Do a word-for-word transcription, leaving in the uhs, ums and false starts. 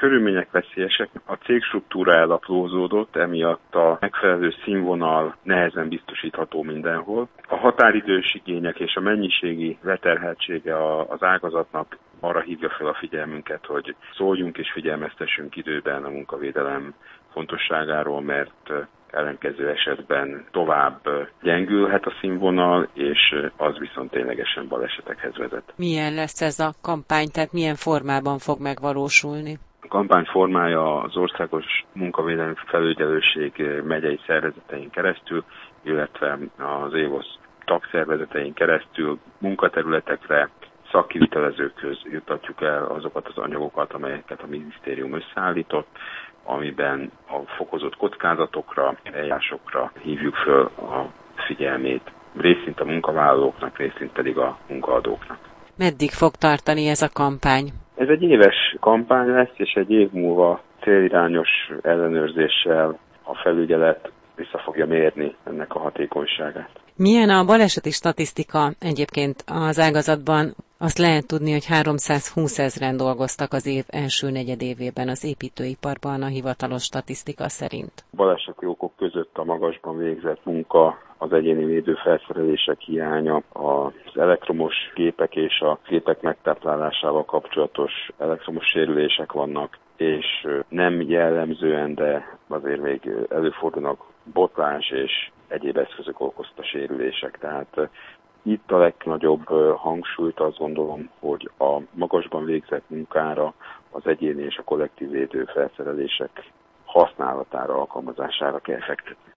körülmények veszélyesek, a cégstruktúra elaprózódott, emiatt a megfelelő színvonal nehezen biztosítható mindenhol. A határidős igények és a mennyiségi leterheltsége az ágazatnak arra hívja fel a figyelmünket, hogy szóljunk és figyelmeztessünk időben a munkavédelem fontosságáról, mert ellenkező esetben tovább gyengülhet a színvonal, és az viszont ténylegesen balesetekhez vezet. Milyen lesz ez a kampány, tehát milyen formában fog megvalósulni? A kampány formája az Országos Munkavédelmi Felügyelőség megyei szervezetein keresztül, illetve az évosz tagszervezetein keresztül munkaterületekre, szakkivitelezőkhöz jutatjuk el azokat az anyagokat, amelyeket a minisztérium összeállított, amiben a fokozott kockázatokra, eljárásokra hívjuk föl a figyelmét, részint a munkavállalóknak, részint pedig a munkaadóknak. Meddig fog tartani ez a kampány? Ez egy éves kampány lesz, és egy év múlva célirányos ellenőrzéssel a felügyelet vissza fogja mérni ennek a hatékonyságát. Milyen a baleseti statisztika egyébként az ágazatban? Azt lehet tudni, hogy háromszázhúszezren dolgoztak az év első negyedévében az építőiparban a hivatalos statisztika szerint. Baleseti okok között a magasban végzett munka, az egyéni védőfelszerelések hiánya, az elektromos gépek és a gépek megtáplálásával kapcsolatos elektromos sérülések vannak, és nem jellemzően, de azért még előfordulnak botlás és egyéb eszközök okozta sérülések. Tehát itt a legnagyobb hangsúlyt azt gondolom, hogy a magasban végzett munkára, az egyéni és a kollektív védőfelszerelések használatára, alkalmazására kell fektetni.